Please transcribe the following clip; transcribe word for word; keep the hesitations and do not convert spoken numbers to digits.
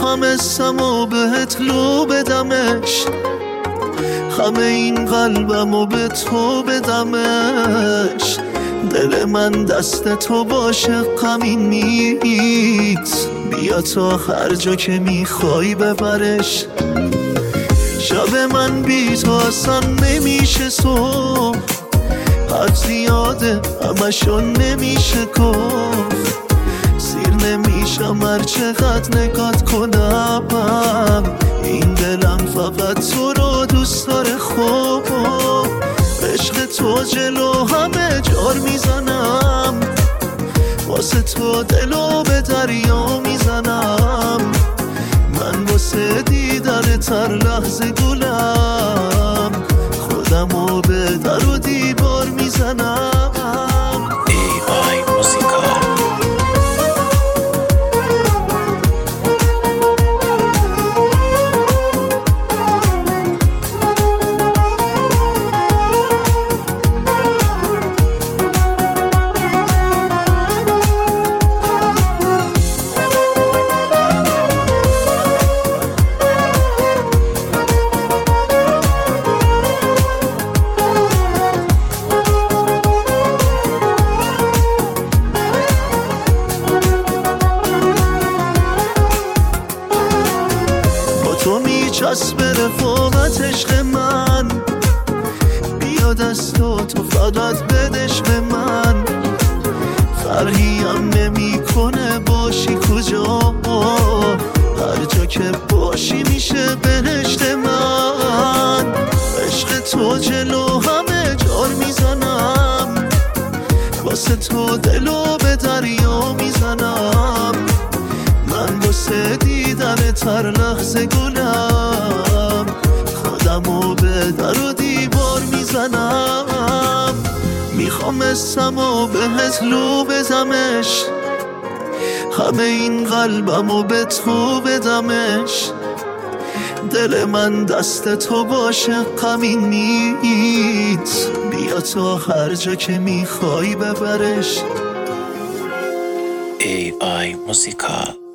میخوام اسم و بهت لو بدمش، همه این قلبم و به تو بدمش. دل من دست تو باشه غمین نیست، بیا تا هر جا که میخوای ببرش. شب من بی تو اصلا نمیشه صبح، حد زیاده همشون نمیشه گفت. سیر نمیشم هر چقدر نگات کنم، این دلم فقط تو رو دوست داره. خوب عشق تو جلو همه جار میزنم، واسه تو دلو به دریا میزنم. من واسه دیدن هر لحظه گلم، خودمو به در و دیوار میزنم. ای وای موزیکا. تو میچسب رفاقت عشق من، بیا دستو تو فقط بدش به من. فرقی هم نمی کنه باشی کجا، هر جا که باشی میشه بهشت من. عشق تو جلو همه جار میزنم، واسه تو دلو به دریا میزنم. من واسه دیدن هر لحظه گلم، خودمو به در و دیوار میزنم. میخوام اسم و بهت لو بزمش، همه این قلبمو به تو بدمش. دل من دست تو باشه غمین نیست، بیا تا هر جا که میخوای ببرش. ای وای موزیکا.